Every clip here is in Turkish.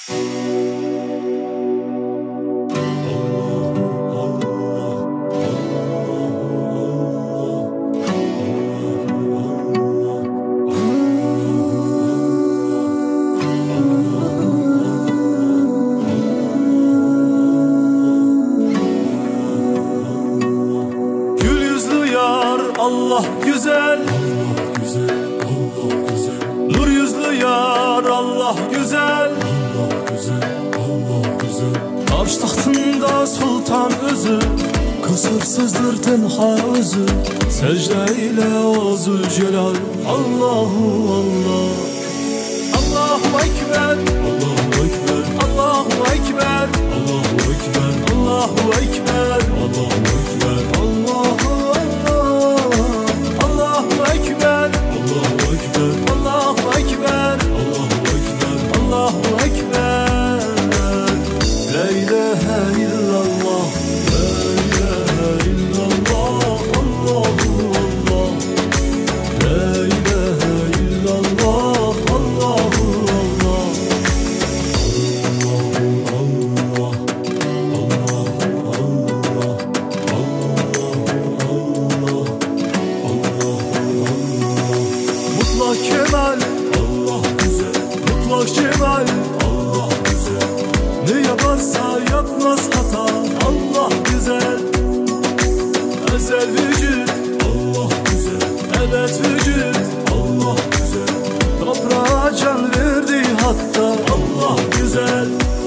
Allah güzel, Allah güzel, Allah güzel. Nur yüzlü yar Allah güzel, Allah güzel, Allah güzel. Arş tahtında sultan özü, kusursuzdur tenha özü. Secde ile o Zülcelal Allahu Allah. Allahu Ekber, Allahu Ekber, Allahu Ekber, Allahu Ekber, Allahu Ekber, Allahu Ekber, Allahu Ekber, Allahu Ekber, Allahu Ekber, Allahu Ekber. Allahu Ekber. La ilahe illallah, La ilahe illallah, Allahu Allah. la ilahe illallah, Allahu Allah. Mutlak kemal, Allah güzel, mutlak cemal, Allah güzel, ne yaparsa yapmaz hata. Allah güzel, ezel vücut, Allah güzel, ebed vücut. Allah güzel, Toprağa can verdi hatta. Allah güzel.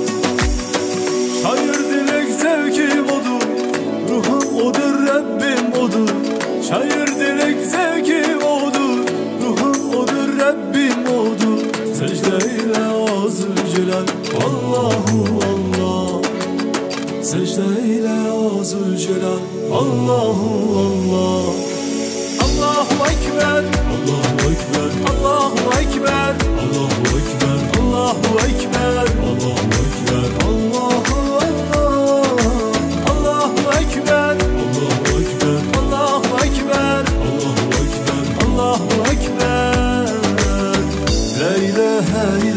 Şair dilek zevki odur, ruhum odur, Rabbim odur. Şair dilek zevki odur, ruhum odur, Rabbim odur. Secde ile o Zülcelal Allahu Allah. Secde ile o Zülcelal Allahu Allah. Allahu Ekber, Allahu Ekber, Allahu Ekber, Allahu Ekber, Allahu Ekber, Allahu Ekber, Allahu Allah, Allahu Ekber, Allahu Ekber, Allahu Ekber, Allahu Ekber. Allahu Ekber. La ilahe illallah.